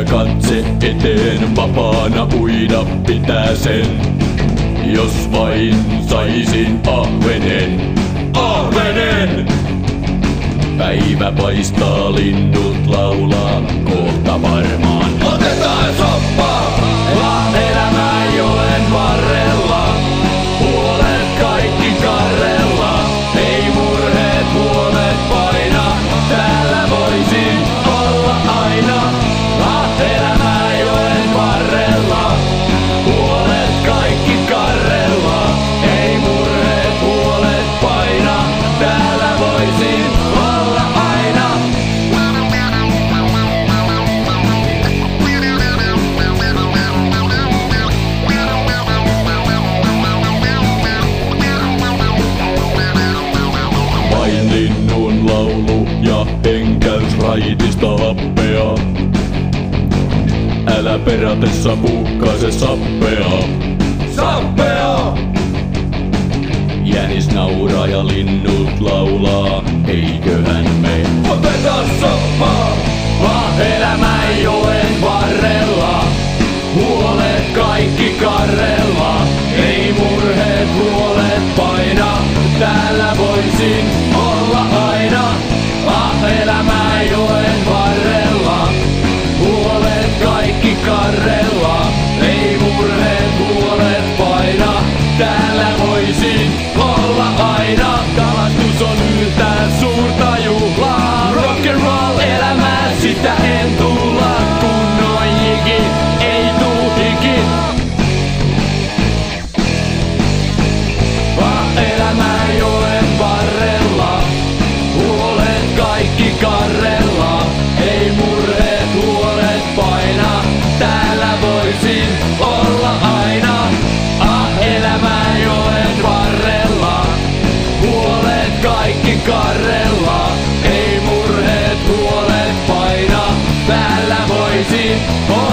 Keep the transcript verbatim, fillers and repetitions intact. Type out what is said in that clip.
katse eteen, vapaana uida pitää sen. Jos vain saisin ahvenen, ahvenen! Päivä paistaa, linnut laulaa, kohta varmaan otetaan soppaa! Elämää joen varrella, puolet kaikki karrella. Ei murheet puolet paina, täällä voisin olla aina. Elämää joen varrella, puolet kaikki karrella. Ei murheet puolet paina, täällä voisin olla aina. Vain linnun laulu ja henkäys raitista happea. Älä perätessä puhkaise sappea, sappea! Jänis nauraa ja linnut laulaa, eiköhän me oteta soppaa! Elämä joen varrella, huolet kaikki karrella. Ei murheet huolet paina, täällä voisin olla aina. Elämä joen varrella, huolet kaikki karrella. Ei murheet huolet paina, täällä voisin olla aina. Kalastus on yhtään suurta juhlaa, rock'n'roll elämää sitä en tulla. Kunnon jiki, ei tuu hiki. Elämä joen varrella, huolet kaikki karrella. Ei murheet huolet paina, täällä voisin olla aina. Ah, elämä joen varrella, huolet kaikki karrella. Ei murheet huolet paina, täällä voisin olla